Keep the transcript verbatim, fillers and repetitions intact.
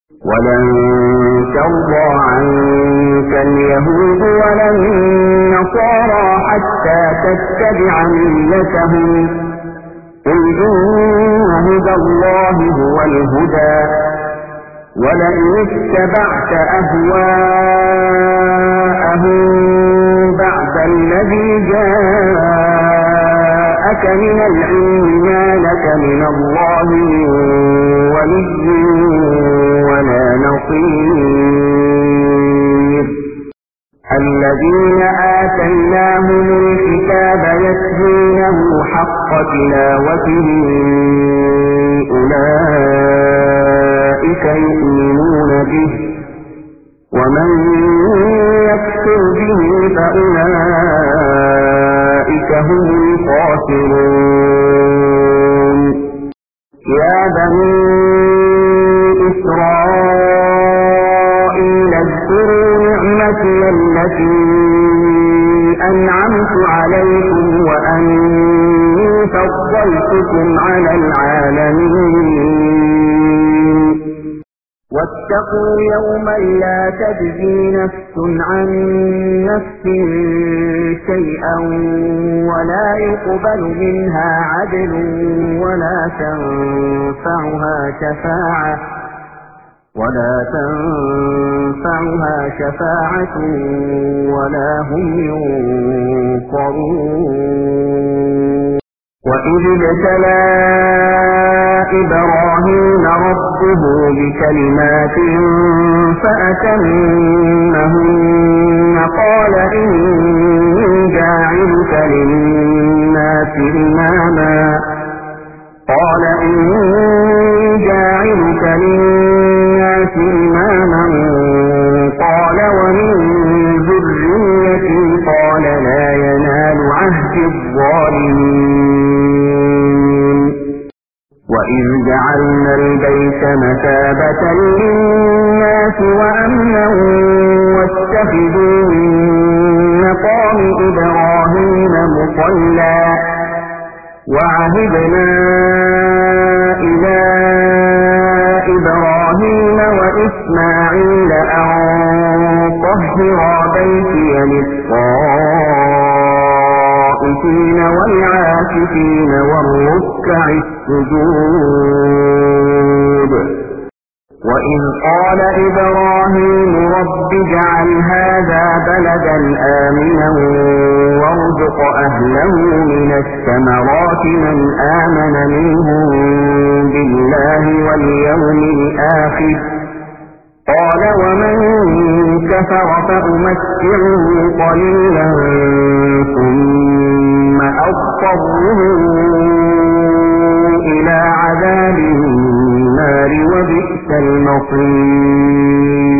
ولن ترضى عنك اليهود ولا النصارى حتى تتبع ملتهم قل إن هدى الله هو الهدى ولئن اتبعت أهواءهم بعد الذي جاءك من العلم ما لك من الله ولي ولا نصير الذين آتيناهم الكتاب يتلونه حق تلاوته أولئك يؤمنون به ومن يكفر به فأولئك هم الخاسرون يا بني إسرائيل اذكروا نعمتي التي أنعمت عليكم وأني فضلتكم على العالمين واتقوا يوما لا تجزي نفس عن نفس شيئا ولا يقبل منها عدل ولا تنفعها شفاعة ولا تنفعها شفاعة ولا هم ينصرون وإذ ابتلى إبراهيم ربه بكلمات فأتمهن قال إني جاعلك للناس إماما قال إني جاعلك للناس إماما قال ومن ذريتي قال لا ينال عهد الظالمين وإذ جعلنا البيت مثابة للناس وأمنا واتخذوا من مقام إبراهيم مصلى وعهدنا إلى إبراهيم وإسماعيل أن طهرا بيتي للطائفين والعاكفين والركع السجود وإذ قال إبراهيم رب اجعل هذا بلدا آمنا وارزق أهله من الثمرات من آمن منهم بالله واليوم الآخر قال ومن كفر فأمتعه قليلا ثم أضطره إلى عذاب النار وبئس المصير